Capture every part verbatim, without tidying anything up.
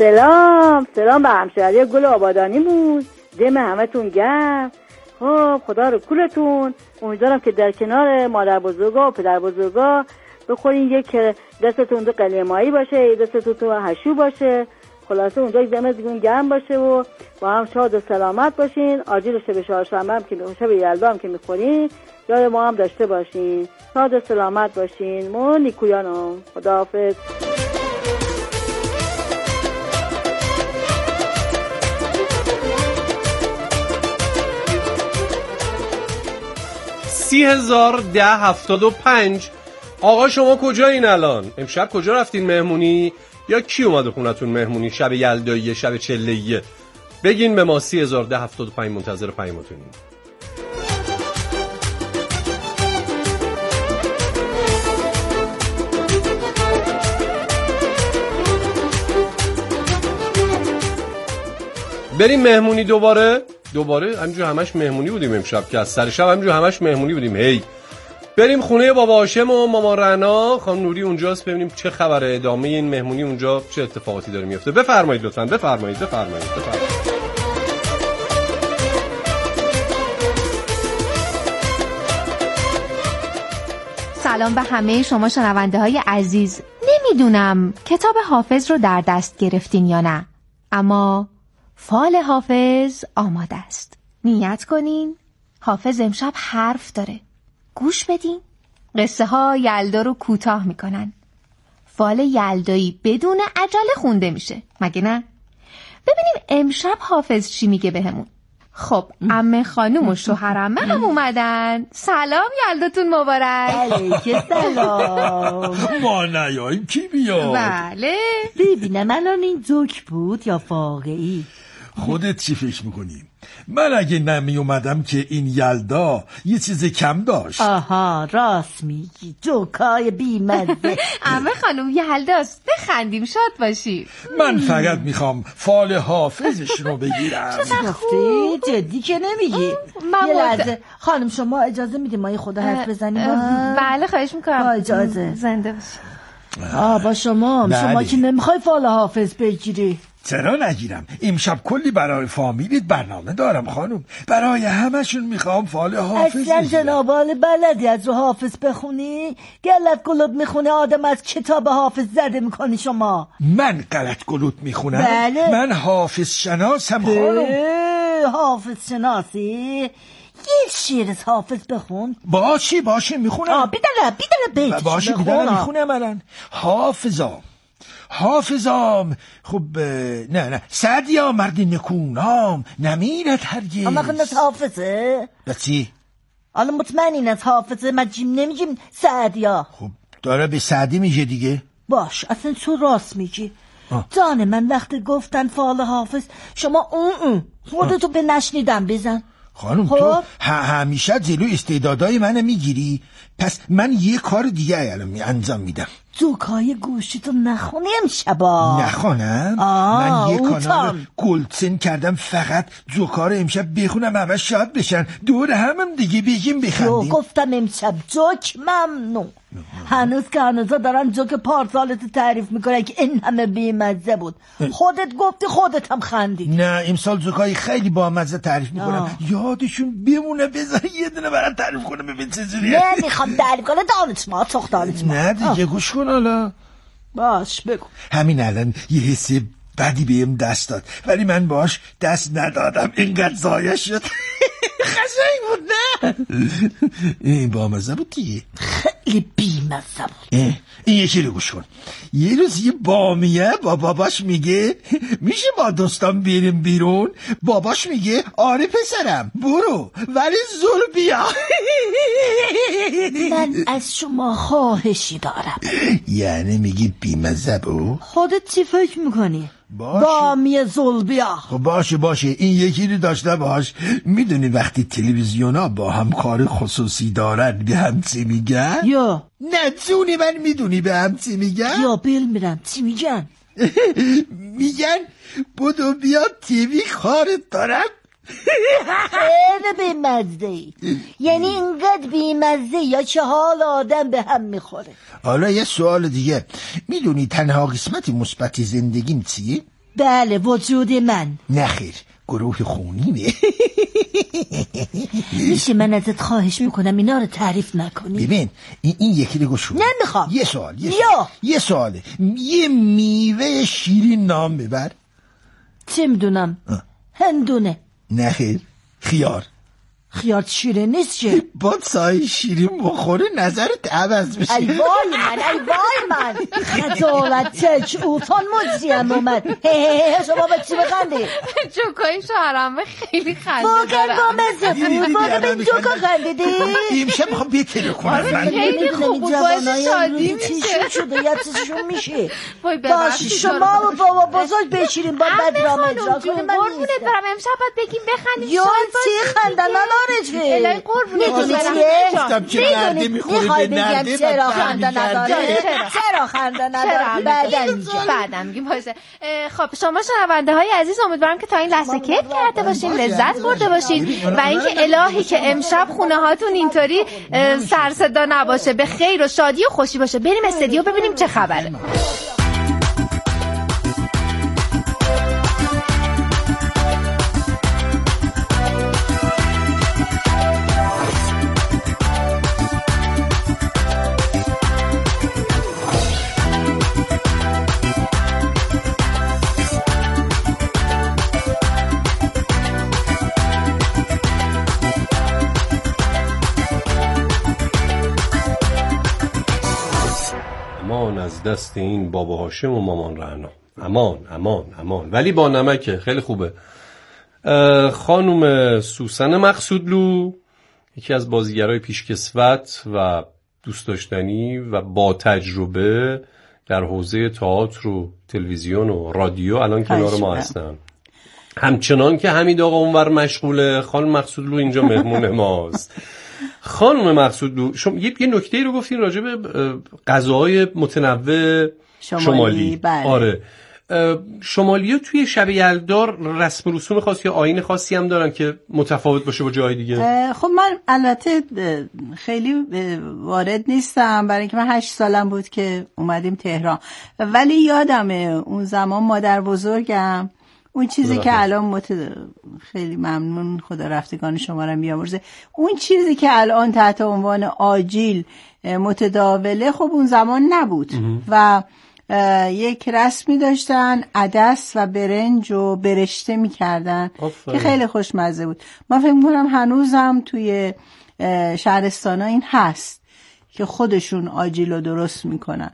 سلام سلام به همشهری گل آبادانی بود. دم همتون گرم. خب خدا رو کولتون. امیدوارم که در کنار مادر بزرگا و پدر بزرگا بخورین، یک دستتون تو قلیه ماهی باشه، یک دستتون تو هشو باشه، خلاصه اونجا دمتون گرم باشه و با هم شاد و سلامت باشین. آجیل شب چهارشنبه هم که شب یلدا هم که میخورین یاد ما هم داشته باشین. شاد و سلامت باشین. مو نیکویانو. خداحافظ. سی هزار ده هفتاد و پنج. آقا شما کجایین الان؟ امشب کجا رفتین مهمونی؟ یا کی اومده خونتون مهمونی؟ شب یلداییه، شب چله‌ایه؟ بگین به ما. سی هزار ده هفتاد و پنج منتظر پیامتونیم. بریم مهمونی دوباره دوباره همینجور همش مهمونی بودیم امشب که از سر شب همینجور همش مهمونی بودیم. هی بریم خونه بابا هاشم و مامان رنا. خانم نوری اونجاست، ببینیم چه خبره. ادامه این مهمونی اونجا چه اتفاقاتی داره میفته. بفرمایید لطفاً. بفرمایید بفرمایید بفرمایید. سلام به همه شما شنونده های عزیز. نمیدونم کتاب حافظ رو در دست گرفتین یا نه، اما فال حافظ آماده است. نیت کنین. حافظ امشب حرف داره. گوش بدین. قصه ها یلدا رو کوتاه میکنن. فال یلدایی بدون عجله خونده میشه، مگه نه؟ ببینیم امشب حافظ چی میگه بهمون. خب عمه خانوم و شوهر عمه هم اومدن. سلام، یلداتون مبارک. علیک سلام. ما نیاییم کی بیاد؟ بله. ببینم الان این جوک بود یا واقعی؟ خودت چی فکر میکنی؟ من اگه نمی اومدم که این یلدا یه چیز کم داشت. آها راست میگی. جوکای بی‌مزه. عمه خانوم یلداست، بخندیم شاد باشید. من فقط میخوام فال حافظش رو بگیرم. گفتی جدی که نمیگی؟ یه لحظه خانم شما اجازه میدی ما یه خدا حرف بزنیم؟ بله خواهش میکنم. اجازه. زنده باشی. آه با شما بله. شما که نمیخوای فال حافظ بگیری. چرا نگیرم؟ امشب کلی برای فامیلیت برنامه دارم خانم. برای همشون میخوام فال حافظ اصلا بگیرم. جنابال بلدی از رو حافظ بخونی؟ گلت گلوت میخونه آدم از کتاب حافظ زده میکنی شما. من غلط گلوت میخونم؟ بله. من حافظ شناسم خانم. حافظ شناسی؟ یه شعر از حافظ بخون. باشی باشی میخونم. آه بیداره بیداره بیتش باشی بیداره میخونم الان. حافظام حافظام خب نه نه سعدیا مرد نکونام نمیرد هرگز. اما خود از حافظه؟ بچی؟ حالا مطمئنین از حافظه؟ ما جیم نمیگیم سعدیا. خب داره به سعدی میگه دیگه. باش اصلا تو راست میگی. جان من وقتی گفتن فال حافظ شما اون اون خودتو به نشنیدم بزن. خانم خب؟ تو همیشه جلو استعدادای منو میگیری. پس من یه کار دیگه الان می انجام میدم. جوکای گوشی تو نخونی امشبا. نخونم؟ من یه کانال گلدسن کردم فقط جوکا رو امشب بخونم همه شاد بشن دور همم دیگه بگیم بخندیم. جو گفتم امشب جوک ممنون. هنوز که هنوزا دارن جوک پارسالتو تعریف میکنن که این همه بیمزه بود. خودت گفتی خودت هم خندی. نه امسال جوکای خیلی با مزه تعریف میکنم. یادشون بمونه. بذار یه دونه برات تعریف کنم ببین چجوریه. نه میخوام تعریف کنه دانشما تخ دانشما. نه دیگه گوش کن حالا. باش بگو. همین الان یه حسی بدی بهم دست داد ولی من باش دست ندادم اینقدر ضایع شد. خشنگ بود نه؟ این با مزه بود دیگه. خیلی بیمزه بود. این یکی رو گوش کن. یه روز یه بامیه با باباش میگه میشه با دوستان بریم بیرون؟ باباش میگه آره پسرم برو ولی زور بیا. من از شما خواهشی دارم. یعنی میگی بیمزه بود؟ خودت چی فکر میکنی؟ باشه. بامیه زلبیا. خب باشه باشه این یکی رو داشته باش. میدونی وقتی تلویزیونا با هم کار خصوصی دارن به هم چی میگن؟ یا نه جونی من میدونی به هم چی میگن؟ یا بیل میرم چی میگن؟ میگن بودو بیا تیوی کارت دارم. خیلی بیمزه ای. یعنی اینقدر بیمزه یا چه حال آدم به هم میخوره. حالا یه سوال دیگه. میدونی تنها قسمت مثبت زندگیم چیه؟ بله وجود من. نخیر گروه خونیه. میشه من ازت خواهش میکنم اینا رو تعریف نکنی؟ ببین این, این یکی رو گوش کن. نمیخوام. یه سوال یه یا. سوال یه سواله. یه میوه شیرین نام ببر. چه میدونم؟ هندونه. نخیر خیار. خیار شیرین نیست چه؟ با سای شیرین بخوره نظرت عوض بشه. ای وای من ای وای من خجالت چش اوتان مجزیم اومد. شما به چی بخندی؟ جوکای شوهرم خیلی خنده واقعا دارم. با مزه بود. واقعا به جوکا خندیدی؟ امشب میخوام بیتره کنم. من خیلی خوب بود باعث شادی میشه. چیشون شده یا چیزشون میشه. وای باش ببخشید شما و بابا بزرگ بشیرین با بدرام اجرا کنیم. من قربونت برم امشب باید بگیم بخندیم. یا چی خندن نداره چه؟ الهی قربونت میدونی برم. چیه؟ گفتم که نرده میخوره به نرده. چرا خنده نداره؟ چرا خنده نداره؟ بعدن میگم. بعدم میگیم باشه. خب شما شنونده های عزیز امیدوارم که تا این لحظه کیف کرده باشین، لذت برده باشین و اینکه الهی که امشب خونه هاتون اینطوری سر صدا نباشه، به خیر و شادی و خوشی باشه. بریم استودیو ببینیم چه خبره. امان از دست این بابا هاشم و مامان رعنا. امان امان امان. ولی با نمکه. خیلی خوبه. خانم سوسن مقصودلو یکی از بازیگرای پیشکسوت و دوست داشتنی و با تجربه در حوزه تئاتر و تلویزیون و رادیو الان کنار ما هستن. همچنان که حمید آقا اونور مشغوله، خانم مقصودلو اینجا مهمون ماست. خانم مقصودلو شما یه, یه نکته رو گفتین راجع به غذاهای متنوع شمالی, شمالی. بله. آره شمالی‌ها توی شب یلدار رسم و رسوم خاصی یا آیین خاصی هم دارن که متفاوت باشه با جای دیگه؟ خب من البته خیلی وارد نیستم برای اینکه من هشت سالم بود که اومدیم تهران، ولی یادمه اون زمان مادر بزرگم اون چیزی که الان مت... خیلی ممنون خدا رفتگان شما رو بیامرزه، اون چیزی که الان تحت عنوان آجیل متداوله خب اون زمان نبود و یک رسمی داشتن عدس و برنج و برشته میکردن که خیلی خوشمزه بود. من فکر میکنم هنوزم توی شهرستان ها این هست که خودشون آجیل رو درست میکنن.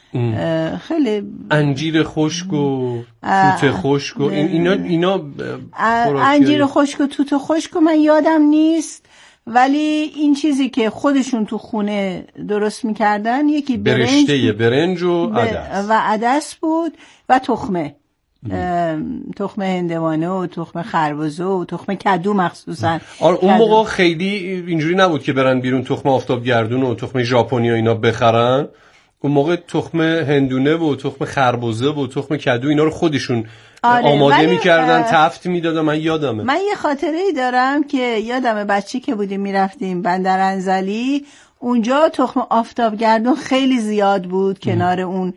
خیلی انجیر خشک و توت خشک و اینا اینا انجیر خشک و توت خشک من یادم نیست، ولی این چیزی که خودشون تو خونه درست میکردن یکی برنج برشته برنج و عدس و عدس بود و تخمه تخمه هندوانه و تخمه خربزه و تخمه کدو مخصوصا. آره اون موقع خیلی اینجوری نبود که برن بیرون تخمه آفتابگردون و تخمه ژاپنی و اینا بخرن. اون موقع تخمه هندونه و تخمه خربزه و تخمه کدو اینا رو خودشون آره، آماده میکردن تفت میدادن. من یادمه من یه خاطره ای دارم که یادمه بچی که بودیم میرفتیم بندر انزلی، اونجا تخمه آفتابگردون خیلی زیاد بود کنار اون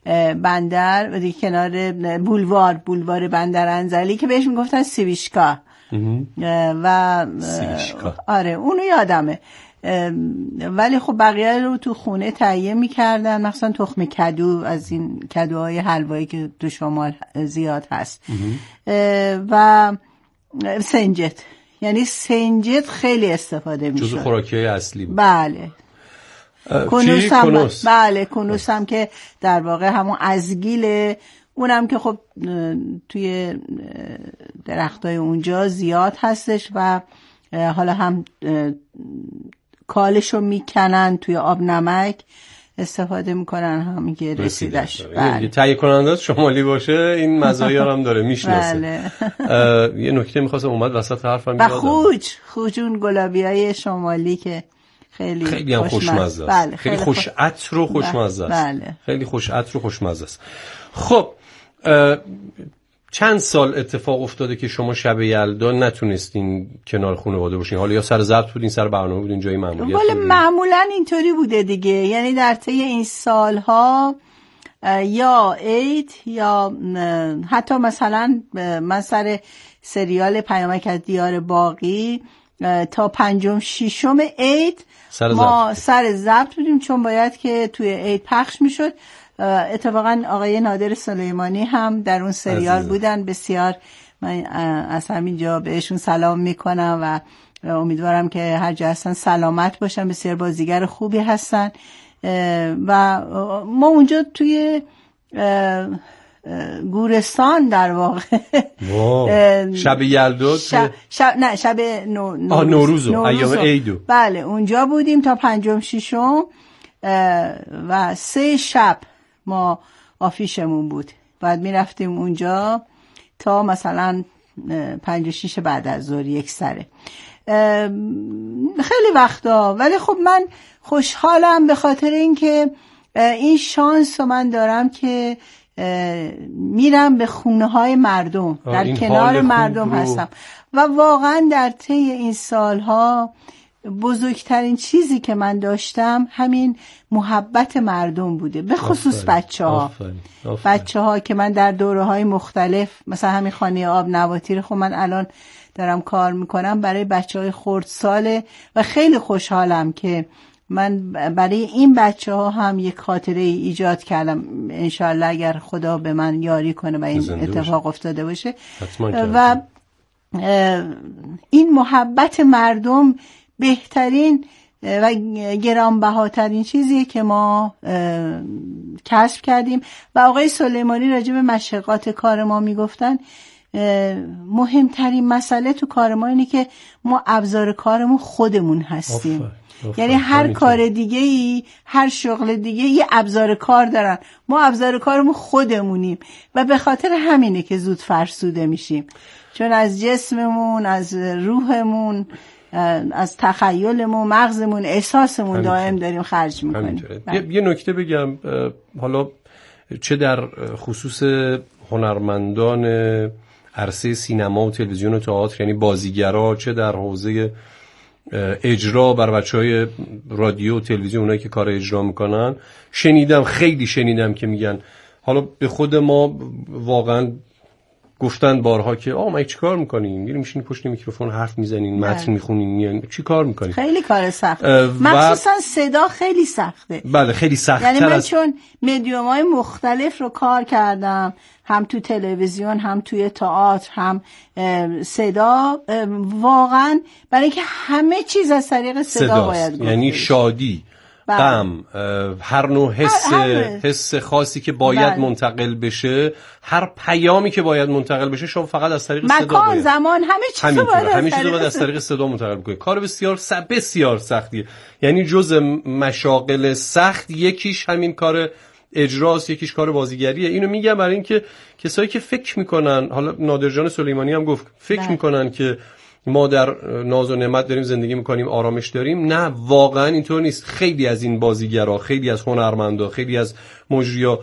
بندر و کنار بولوار بولوار بندر انزلی که بهش میگفتن سیویشکا و سیویشکا. آره اونو یادمه، ولی خب بقیه رو تو خونه تهیه میکردن، مثلا تخم کدو از این کدوهای حلوایی که تو شمال زیاد هست و سنجت، یعنی سنجت خیلی استفاده میشد، جزو خوراکی‌های اصلی بود. بله کنوس هم کنوس. بله کنوس هم که در واقع همون ازگیله، اونم که خب توی درختای اونجا زیاد هستش و حالا هم کالشو میکنن توی آب نمک استفاده میکنن، هم که رسیدش. بله. تهیه کننده شمالی باشه این مزایا هم داره میشناسه. بله. یه نکته میخواستم اومد وسط حرفم و خوج خوج اون گلابیای شمالی که خیلی خیلی هم خوشمزه است. بله. خیلی خوش عطر و خوشمزه است. بله. خیلی خوش عطر و خوشمزه است. خب چند سال اتفاق افتاده که شما شب یلدا نتونستین کنار خانواده باشین؟ حالا یا سر ضبط بودین، سر برنامه بودین، جای معمولیت بودین؟ معمولا اینطوری بوده دیگه، یعنی در طی این سالها یا عید یا حتی مثلا من سر سریال پیامک از دیار باقی تا پنجم ششم عید ما سر ضبط بودیم، چون باید که توی عید پخش میشد. اتفاقا آقای نادر سلیمانی هم در اون سریال عزیزه. بودن. بسیار من از همینجا بهشون سلام میکنم و امیدوارم که هر جا هستن سلامت باشن. بسیار بازیگر خوبی هستن و ما اونجا توی گورستان در واقع شب یلدا شب, شب نه شب نو... نوروز نوروزو ایام عیدو بله اونجا بودیم تا پنجم ششم و سه شب ما آفیشمون بود. بعد میرفتیم اونجا تا مثلا پنج و شیش بعد از ظهر یک سره خیلی وقتا. ولی خب من خوشحالم به خاطر اینکه این شانس رو من دارم که میرم به خونه های مردم، در کنار مردم هستم و واقعا در طی این سالها بزرگترین چیزی که من داشتم همین محبت مردم بوده، به خصوص بچه ها بچه ها که من در دوره های مختلف مثلا همین خانه آب نواتیر خب من الان دارم کار میکنم برای بچه های خردساله و خیلی خوشحالم که من برای این بچه ها هم یک خاطره ایجاد کردم. انشالله اگر خدا به من یاری کنه و این اتفاق افتاده باشه و این محبت مردم بهترین و گرانبهاترین چیزیه که ما کسب کردیم. و آقای سلیمانی راجع به مشقات کار ما میگفتن مهمترین مسئله تو کار ما اینه که ما ابزار کارمون خودمون هستیم. آفر. آفر. یعنی هر کار دیگه ای هر شغل دیگه یه ابزار کار دارن، ما ابزار کارمون خودمونیم و به خاطر همینه که زود فرسوده میشیم، چون از جسممون، از روحمون، از تخیلمون، مغزمون، احساسمون دائم داریم خرج میکنیم. یه, یه نکته بگم، حالا چه در خصوص هنرمندان عرصه سینما و تلویزیون و تئاتر یعنی بازیگرا، چه در حوزه اجرا بر بچهای رادیو و تلویزیون اونایی که کار اجرا میکنن، شنیدم خیلی شنیدم که میگن، حالا به خود ما واقعا گفتن بارها که آقا ما چی کار میکنین؟ میریم میشینین پشت میکروفون حرف میزنین، متن میخونین، یعنی چی کار میکنین؟ خیلی کار سخته، مخصوصا صدا خیلی سخته. بله خیلی سخته. یعنی من از... چون مدیوم‌های مختلف رو کار کردم، هم تو تلویزیون هم توی تئاتر هم صدا، واقعا برای اینکه همه چیز از طریق صدا صداست. باید گفت، یعنی شادی، غم، هر نوع حس حس خاصی که باید بله. منتقل بشه، هر پیامی که باید منتقل بشه شما فقط از طریق صدا مکان باید. زمان همه چیز رو باید همه چیز رو باید از طریق صدا منتقل کنید. کار بسیار س... بسیار سختیه. یعنی جز مشاغل سخت یکیش همین کار اجراست، یکیش کار بازیگریه. اینو میگم برای اینکه کسایی که فکر میکنن، حالا نادر جان سلیمانی هم گفت فکر بله. میکنن که ما در ناز و نعمت داریم زندگی میکنیم، آرامش داریم، نه واقعا اینطور نیست. خیلی از این بازیگرا، خیلی از هنرمندا، خیلی از مجریا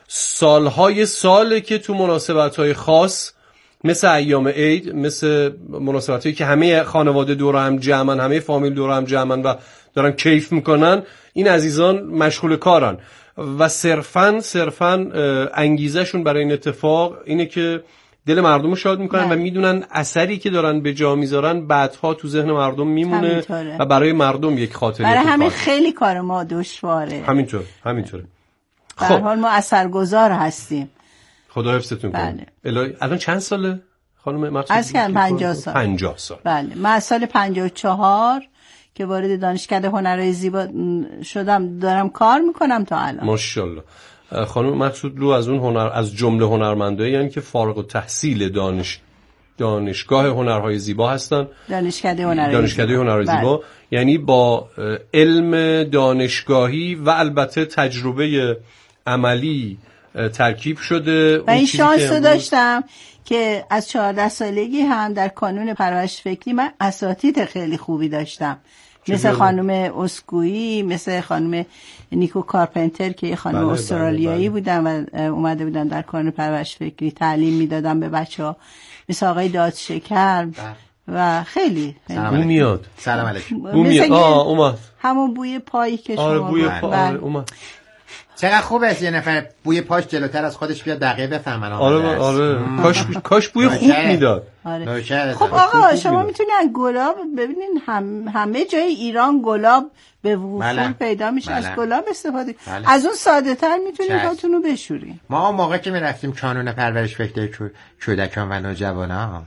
سالهای ساله که تو مناسبت‌های خاص مثل ایام عید، مثل مناسبتایی که همه خانواده دور هم جمعن، همه فامیل دور هم جمعن و دارن کیف میکنن، این عزیزان مشغول کارن و صرفاً صرفاً انگیزه‌شون برای این اتفاق اینه که دل مردم رو شاد میکنن و میدونن اثری که دارن به جا میذارن بعدها تو ذهن مردم میمونه همینطوره. و برای مردم یک خاطره. برای همین خیلی کار ما دشواره. همینطور همینطوره. به هر حال ما اثرگذار هستیم. خدا حفظتون کنه. الهی الان چند ساله خانم مقصود؟ از که پنجاه سال. پنجاه سال. بله، من از سال پنجاه و چهار که وارد دانشکده هنرهای زیبا شدم دارم کار میکنم تا الان. ماشاءالله. خانم مقصود لو از اون هنر از جمله هنرمندایی یعنی که فارغ التحصیل دانش دانشگاه هنرهای زیبا هستن، دانشکده هنرهای دانشکده هنرهای زیبا، یعنی با علم دانشگاهی و البته تجربه عملی ترکیب شده. و این شانس رو داشتم که از چهارده سالگی هم در کانون پرورش فکری من اساتید خیلی خوبی داشتم، مثل خانم اسکویی، مثل خانم نیکو کارپنتر که یه خانم بله استرالیایی بله بله. بودن و اومده بودن در کانون پرورش فکری تعلیم میدادن به بچه‌ها، مثل آقای دادشکر و خیلی بو میاد. سلام علیکم. بو میاد. آه اومد. همون بوی پایی که شما آره بوی پا آره اومد. چقدر خوبه یه نفر بوی پاش جلوتر از خودش بیاد بقیه بفهمن. آره آره کاش کاش بوی خوب میداد. آره. خب آقا شما میتونید گلاب ببینین هم همه جای ایران گلاب به وفور پیدا میشه. بله. از گلاب استفاده. بله. از اون ساده تر میتونید خودتون رو بشورین. ما اون موقع که میرفتیم کانون پرورش فکر کودکان و نوجوانان،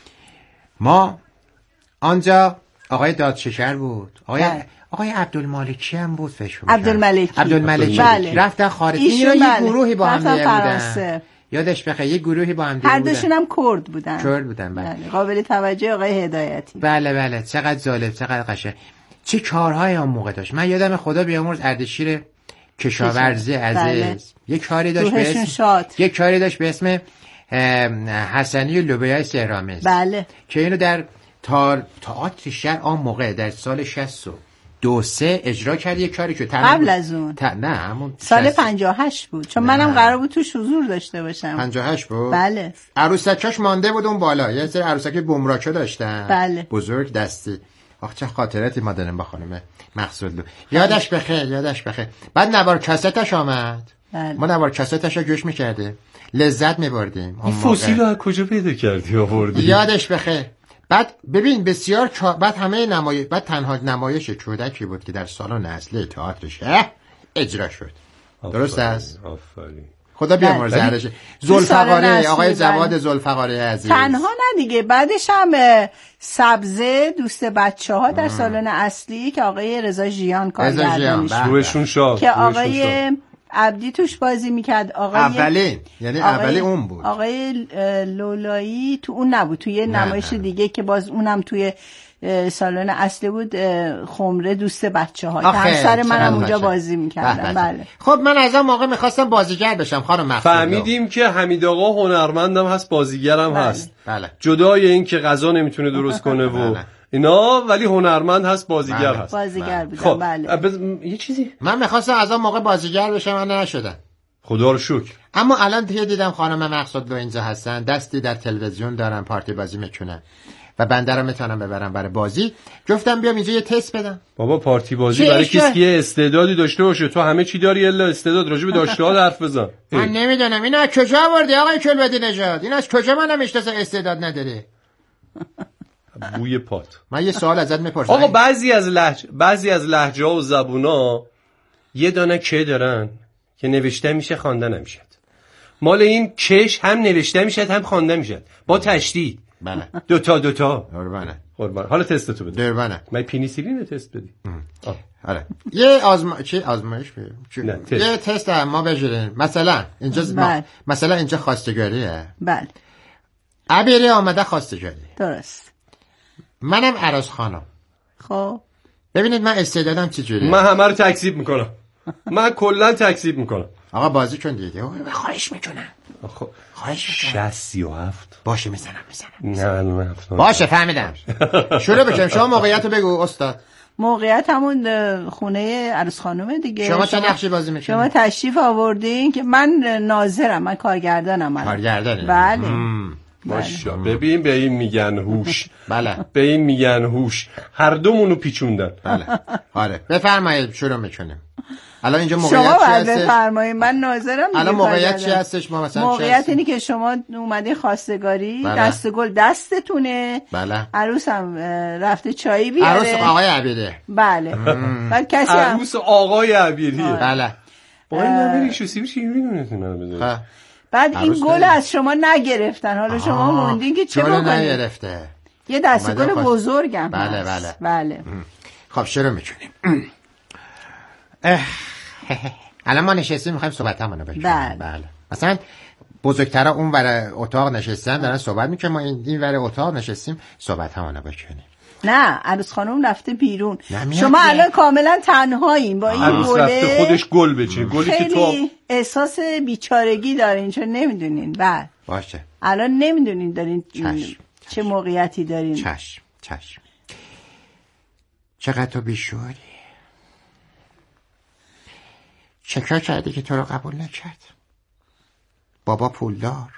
ما آنجا آقای دادشکر بود، آقای بله. آقای عبدالمالکی هم بود فکر کنم. عبدالملکی. عبدالملکی. بله. رفتن خارج. اینا یه بله. گروهی با هم بودن. یادش بخیر یه گروهی با هم دیگه بودن. هر دوشون هم کرد بودن. کرد بودن بله. بله. قابل توجه آقای هدایتی. بله بله چقدر جالب، چقدر قشنگ. چه کارهای اون موقع داشت. من یادم خدا بیامرز اردشیر کشاورزی عزیز بله. یه کاری داشت به اسم یه کاری داشت به اسم حسنی لوبیای سهرآمیز. بله. که اینو در تار تئاتر شهر آن موقع در سال شصت و دو سه اجرا کرد. یه کاری که قبل از اون ت... نه همون سال پنجاه و هشت بود، چون منم قرار بود توش حضور داشته باشم. پنجاه و هشت بود. بله. عروسکاش مانده بود اون بالا، یه سری عروسک بمراچو داشتن. بله. بزرگ دستی. آخ چه خاطراتی ما داریم با خانم مقصودلو. یادش بخیر، یادش بخیر. بعد نوار کاستش آمد. بله. ما نوار کاستش رو گوش می‌کردیم، لذت می‌بردیم. این فسیل رو کجا پیدا کردی آوردی؟ یادش بخیر. بعد ببین بسیار چا... بعد همه نمایش، بعد تنها نمایش کودکی بود که در سالن اصلی تئاتر شهر اجرا شد. درست است؟ آفرین. خدا بیامرز زهرش. ذوالفقاری، آقای جواد ذوالفقاری عزیز. تنها نه دیگه، بعدش هم سبزه دوست بچه‌ها در سالن اصلی که آقای رضا ژیان کارگردانش بود. روشون شاد. که آقای عبدی توش بازی میکرد. آقای اولی یعنی اولی اون بود. آقای لولایی تو اون نبود، توی نمایش دیگه که باز اونم توی سالن اصلی بود، خمره دوست بچه ها که همسر منم اونجا بازی میکردم. بله. خب من از اون موقع میخواستم بازیگر بشم خانم مقصود. فهمیدیم که حمید آقا هنرمندم هست، بازیگرم بله. هست. بله. جدای این که غذا نمیتونه درست کنه و بله. اینا، ولی هنرمند هست، بازیگر بله. هست. بازیگر بودم. خب. بله. بز... یه چیزی من میخواستم از اون موقع بازیگر بشم، من نشدم. خدا رو شکر. اما الان دیگه دیدم خانم مقصودلو اینجا هستن، دستی در تلویزیون دارن، پارتی بازی میکنن و بنده رو میتونم ببرم برای بازی. گفتم بیام اینجا یه تست بدم. بابا پارتی بازی برای کسی که استعدادی داشته باشه. تو همه چی داری الا استعداد. راجع به داشته‌ها حرف بزن. من نمیدونم اینا از کجا آوردی آقای کلبدی نژاد؟ این از کجا منم اشتاس استعداد نداره؟ بوی پات. من یه سوال ازت میپرسم. آقا بعضی از لهجه بعضی از لهجه‌ها و زبونا یه دانه که دارن که نوشته میشه خوانده نمیشه. مال این کش هم نوشته میشه هم خوانده میشه با تشدید. بله. دو تا دو تا. قربانه. قربان. حالا تست تو بده. قربانه. من پنیسیلین تست بدی. آره. یه آزما چی آزمایش بدیم. یه تست ما بگیریم. مثلا اینجا ما... مثلا اینجا خواستگاریه. بله. عبیری آمده خواستگاری. درست. منم عروس خانم. خب. ببینید من استعدادم چجوریه. من همه رو تکذیب میکنم. من کلا تکذیب میکنم. آقا بازی کن دیگه. خواهش میکنم. خب خواهش میکنم. شصت سی و هفت. باشه میزنم میزنم. نه نه هفت. باشه فهمیدم. شروع بکنیم. شما موقعیت رو بگو استاد. موقعیت همون خونه عروس خانومه دیگه. شما چه نقشی بازی میکنید؟ شما تشریف آوردین که من ناظرم، من کارگردانم. من کارگردانی؟ بله. ماشا ببین به این میگن هوش. بله. به این میگن هوش. هر دومونو پیچوندن. بله. آره. بفرمایید شروع میکنیم. الان اینجا موقعیت چی هستش؟ شما بفرمایید، من ناظرم. الان موقعیت چی هستش؟ ما مثلا موقعیت اینی که شما اومدین خواستگاری، بله. دست گل دستتونه. بله. عروسم رفته چایی بیاره. عروس آقای عبیری. بله. بعد کسی هم عروس آقای عبیری. بله. با این نمیری شوسی چی می‌دونید؟ بعد این گل از شما نگرفتن، حالا شما موندین که چه بکنید؟ نگرفته. یه دست گل بزرگم. بله بله. بله. خب شروع میکنیم. الان ما نشستیم میخوایم صحبتامونو بکنیم. بله. بله. مثلا بزرگترا اون ور اتاق نشستن دارن صحبت میکنن، ما این ور اتاق نشستیم صحبتامونو بکنیم. نه عروس خانم رفته بیرون، شما الان کاملا تنهایین با این گله. رفته خودش گل بچه. گلی که تو احساس بیچارگی دارین چون نمیدونین. بله باشه الان نمیدونین دارین چشم. چه موقعیتی دارین. چشم چشم. چقدر تو بیشوری. چه کار کردی که تو رو قبول نکرد؟ بابا پولدار،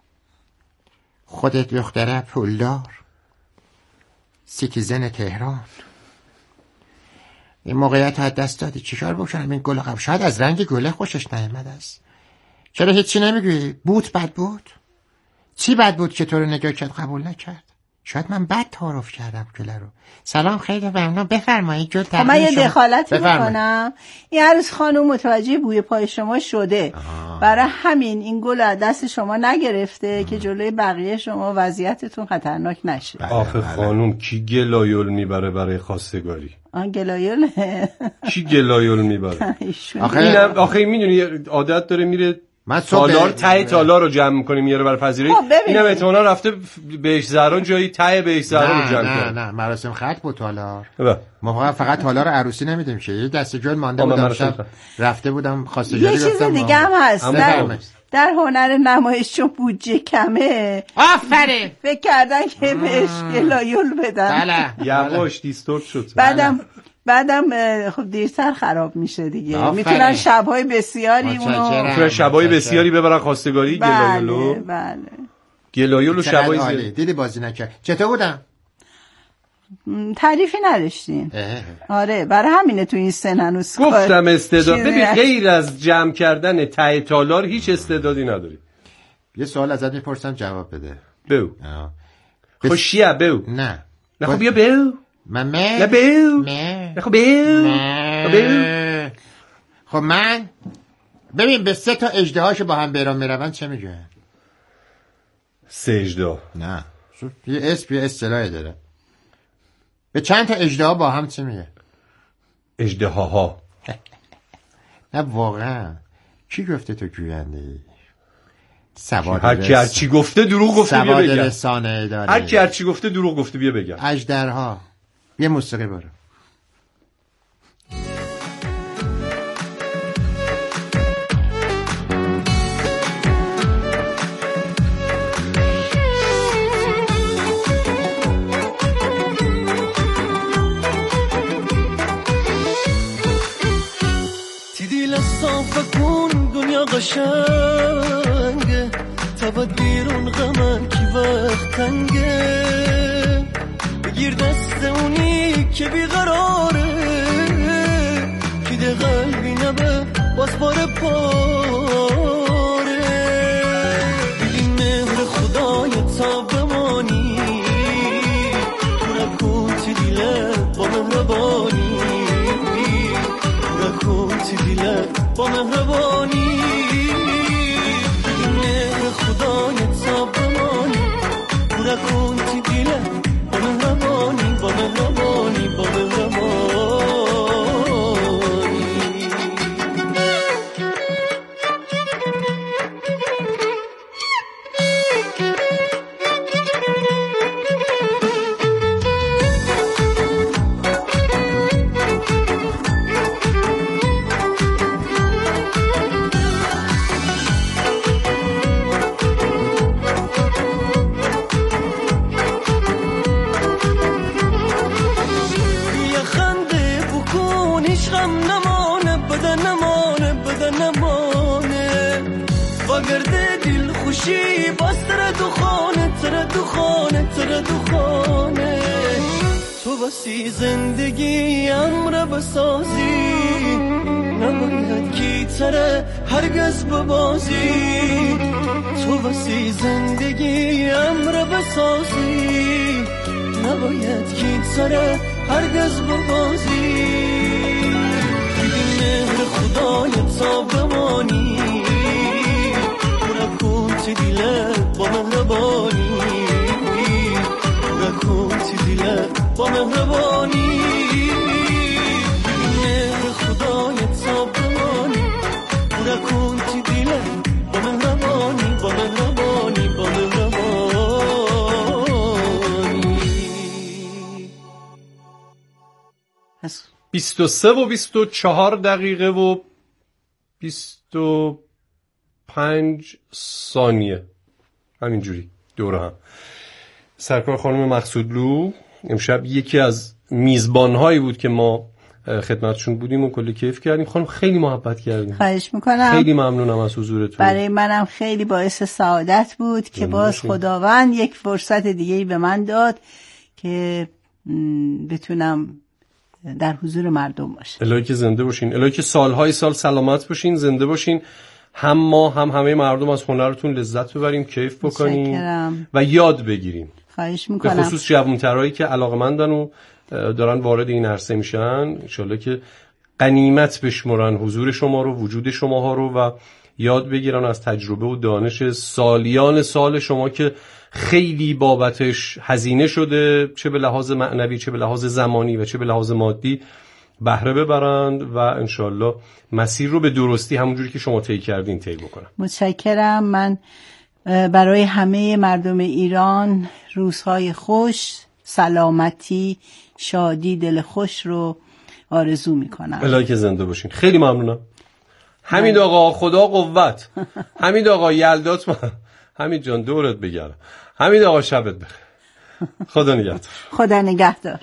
خودت دختره پولدار، سیتیزن تهران، این موقعیت از دست دادی، چیکار بکنم؟ این گل قبل شاید از رنگ گله خوشش نیامده است. چرا هیچی نمیگویی؟ بود بد بود؟ چی بد بود که تو رو نگاه کرد قبول نکرد؟ شاید من بد تعارف کردم گله رو. سلام، خیلی ممنون، بفرمایید. جو من یه دخالتی میکنم. این عروس خانم متوجه بوی پای شما شده، آه. برای همین این گل از دست شما نگرفته آه. که جلوی بقیه شما وضعیتتون خطرناک نشه. آخه خانم کی گلایول میبره برای خواستگاری؟ آن گلایول کی گلایول میبره؟ آخه اینم آخه میدونی عادت داره میره من تالار ته تالار رو جمع می‌کنیم میاره برای پذیرایی. اینم احتمالاً رفته بهش زهرا جایی ته بهش زهرا رو جمع کرد. نه نه مراسم ختم بود تالار. ما فقط تالار عروسی نمیدیم که یه دسته گل مانده بود شب رفته بودم خواستگاری گفتم. یه چیز دیگه هم هست. در, در هنر نمایش چون بودجه کمه. آفرین. فکر کردن که بهش گلایول بدن. بله. یواش دیستورت شد. بعدم بعدم خب دیرتر خراب میشه دیگه. میتونن شب‌های بسیاری اونو میتونن شب‌های بسیاری ببرن خواستگاری. بله، گلایولو بله گلایولو شب‌های زیادی. دیدی بازی نکرد چطور بودم؟ تعریفی نداشتین. آره برای همینه تو این سن هنوز گفتم استعداد. ببین غیر از جمع کردن ته تالار هیچ استعدادی نداری. یه سوال ازت میپرسم جواب بده. بگو. خوشیه بگو. نه نه خب بیا بگو. ممه نه بیو نه خب بیو خب من ببین به سه تا اژدهاشو با هم برام میروند چه میگن؟ سه اژدها؟ نه یه اسم یه اصطلاحی داره. به چند تا اژدها با هم چه میگه؟ اژدهاها. نه واقعا کی گفته تو گوینده ای؟ سواد هر کی هر چی گفته دروغ گفته بیا بگم. سواد رسانه داره. هر کی هر چی گفته دروغ گفته بیا بگم. اژدرها. یه موسیقی برو. تدیل صاف کن دنیا قشنگه تبد بیرون غمن کی وقت تنگه بگیر دست اونی که بیقراره که ده قلبی نبه باز پاره پاره بگی مهر خدای تا بمانی نکن تی دیلت با مهربانی نکن تی دیلت با مهربانی بگی مهر خدای تا بمانی نکن تی دیلت با مهربانی با مهربانی با مهربانی. سی زندگی امر بسازی نباید گیتره هرگز ببازی تو وسی زندگی امر بسازی نباید گیتره هرگز ببازی بگی مهر خدای تا بمانی نکن تی دیلت با مهربانی نکن تی دیلت با مهربانی مهر خدای تا بمانی نکن تی دیلت با مهربانی با مهربانی با مهربانی. بیست و سه و بیست و چهار دقیقه و بیست و پنج ثانیه همینجوری دوره هم. سرکار خانم مقصودلو امشب یکی از میزبان‌هایی بود که ما خدمتشون بودیم و کلی کیف کردیم. خانم خیلی محبت کردیم. خواهش میکنم. خیلی ممنونم از حضورتون. برای منم خیلی باعث سعادت بود که باز خداوند یک فرصت دیگه‌ای به من داد که بتونم در حضور مردم باشه. الهی که زنده باشین، الهی که سالهای سال سلامت باشین، زنده باشین، هم ما هم همه مردم از هنرتون لذت ببریم، کیف بکنیم و یاد بگیریم. خواهش میکنم. به خصوص جوانترهایی که علاقمندن و دارن وارد این عرصه میشن، انشالله که غنیمت بشمرن حضور شما رو، وجود شما ها رو و یاد بگیرن از تجربه و دانش سالیان سال شما که خیلی بابتش هزینه شده، چه به لحاظ معنوی، چه به لحاظ زمانی و چه به لحاظ مادی، بهره ببرند و انشالله مسیر رو به درستی همونجوری که شما طی کردین طی بکنن. متشکرم. من برای همه مردم ایران روزهای خوش، سلامتی، شادی، دل خوش رو آرزو میکنم. الهی که زنده باشین. خیلی ممنونم. حمید آقا، خدا قوت. حمید آقا یلدات من. حمید جان دورت بگردم. حمید آقا شبت بخیر. خدا نگهدار. خدا نگهدار.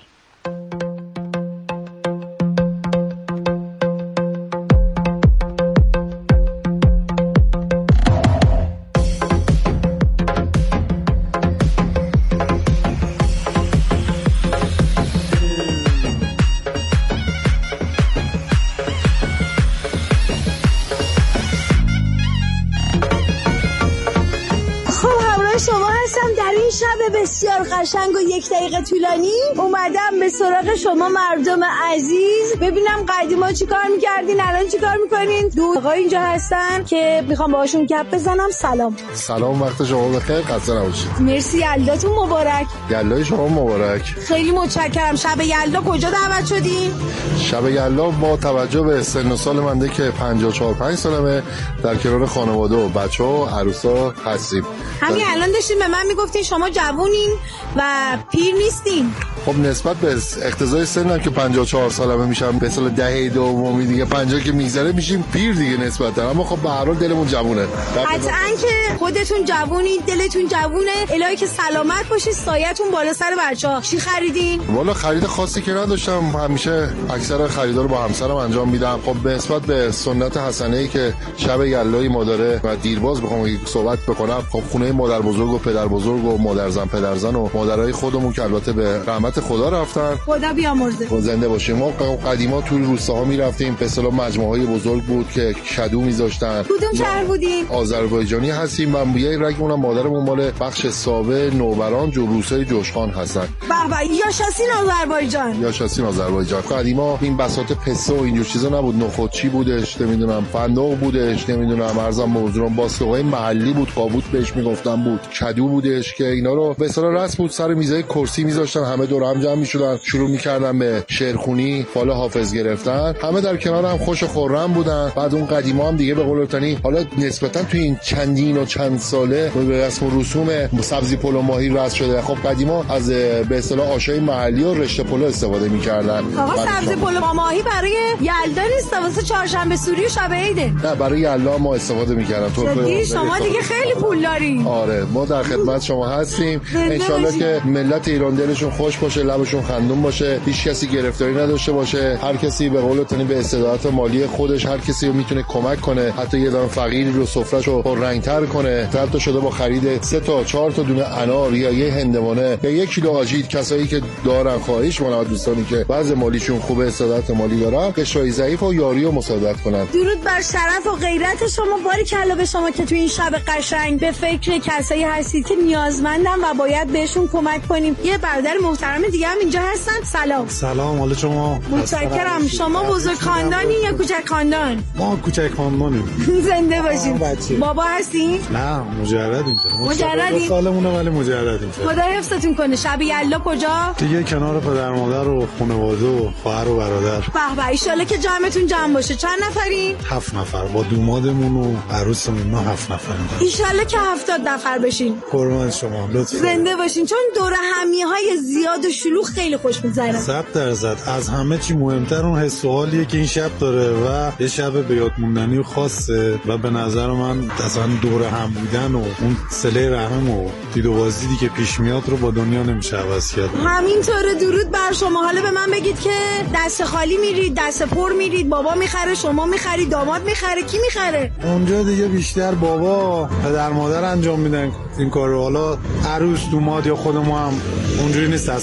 بسیار قشنگ و یک دقیقه طولانی اومدم به سراغ شما مردم عزیز، ببینم قدیما چی کار میکردین، الان چی کار میکنین. دو آقا اینجا هستن که میخوام باهاشون گپ بزنم. سلام. سلام، وقت شما بخیر، خسته نباشید. مرسی، یلداتون مبارک. یلدای شما مبارک. خیلی متشکرم. شب یلدا کجا دعوت شدین؟ شب یلدا با توجه به سن و سال منده که پنجاه و چهار پنج سالمه در کنار خانواده و بچه‌ها و عروسا هستیم. همین الان داشتین به من میگفتین شما جوونین و پیر نیستین. خب نسبت به اقتضای سنم که پنجاه و چهار سالمه میشم، به سال دهه دومی دیگه پنجاه که میگذره میشیم پیر دیگه نسبتا، اما خب به هر حال دلمون جوونه. قطعاً که خودتون جوونید، دلتون جوونه. الهی که سلامت باشید، سایه‌تون بالا سر بچه‌ها. چی خریدین؟ والا خرید خاصی که نداشتم، همیشه اکثر خریدا رو با همسرم انجام میدم. خب به نسبت به سنت حسنه‌ای که شب یلدای ما داره و دیرباز بخوام صحبت بکنم، خب خونه مادر بزرگ و پدر بزرگ و مادر زن پدر زن و مادرای خودمون که البته به رحمت خدا رفتن، خدا بیامرزه، زنده باشیم. ما قدیما توی روستاها میرفتیم، به اصطلاح مجموعه‌های بزرگ بود که کدو میذاشتن. کدوم شهر بودین؟ آذربایجانی هستیم. من بویای رگمونم مادرمون مال بخش ساوه نوبران جو روسای جوشخان هستن. به به، یاشاسین آذربایجان. یاشاسین آذربایجان. قدیما این بساط پسته و اینجور چیزا نبود، نخودچی بودش، نمیدونم فندق بودش، نمیدونم ارزم موضوعم باسکوهای محلی بود، کابوت بهش میگفتن بود، کدو بودش که اینا رو به اصطلاح رسم بود سر میزای کرسی میذاشتن، همه دور هم جمع میشدن، شروع میکردن به شعرخوانی، فال حافظ گرفتن، همه در کنار هم خوش و خرم بودن. بعد اون قدیما هم دیگه به قول تانی حالا نسبتا تو این چندین و چند ساله به رسم و رسوم سبزی پلو ماهی رسم شده. خب قدیما از به اصطلاح آشای محلی و رشته پلو استفاده میکردن. آقا سبزی پلو ماهی برای یلدا نیست، واسه چهارشنبه سوری و شب عیده. نه برای یلدا ما استفاده میکردن. تو شما دیگه خیلی پول دارین. آره ما در خدمت شما هستیم. ان شاءالله که ملت ایران دلشون خوش باشه، لبشون خندون باشه، هیچ کسی گرفتاری نداشته باشه، هر کسی به قول تانی به استعداد مالی خودش هر کسی رو میتونه کمک کنه، حتی یه دام فقیری رو سفرهشو پررنگ‌تر کنه. حتی شده با خرید سه تا چهار تا دونه انار یا یه هندوانه یا یک کیلو آجیل، کسایی که دارن خواهش می‌کنم دوستانی که وضع مالیشون خوبه، استعداد مالی دارن، قشای ضعیف و یاری و مساعدت کنن. درود بر شرف و غیرت شما. باریکلا به شما که تو این شب قشنگ به فکر کسایی هستید که نیازمندن و باید بهشون کمک کنیم. یه برادر محترم دیگه هم اینجا هستن. سلام. سلام، حال شما؟ متشکرم. شما بزرگ خاندانی یا کوچک خاندان؟ ما کوچک خاندانیم. زنده باشین. بابا هستین؟ نه مجردیم. مجردیم. سالمونه ولی مجردیم. خدا حفظتون کنه. شب یلدا کجا؟ دیگه کنار پدر مادر و خانواده و خواهر و برادر. به به، ان شاءالله که جمعتون جمع باشه. چند نفرین؟ هفت نفر با دومادمون و عروسمون. ما هفت نفریم. ان شاءالله که هفتاد نفر بشین. قربان شما، لطفا زنده باشین. چون دور همیهای زیاد و شلوغ خیلی خوش می‌گذره. صد درصد. از همه چی مهمتر اون حس و حالیه که این شب داره و یه شب به یاد موندنی و خاصه و به نظر من اصلا دور هم بودن و اون صله رحم و دید و بازدیدی که پیش میاد رو با دنیا نمیشه عوض کرد. همینطوره. درود بر شما. حالا به من بگید که دست خالی میرید، دست پر میرید؟ بابا میخره، شما میخرید، داماد میخره، کی میخره؟ اونجا دیگه بیشتر بابا پدر مادر انجام میدن این کارو. حالا عروس دوماد یا خودمون هم اونجوری نیست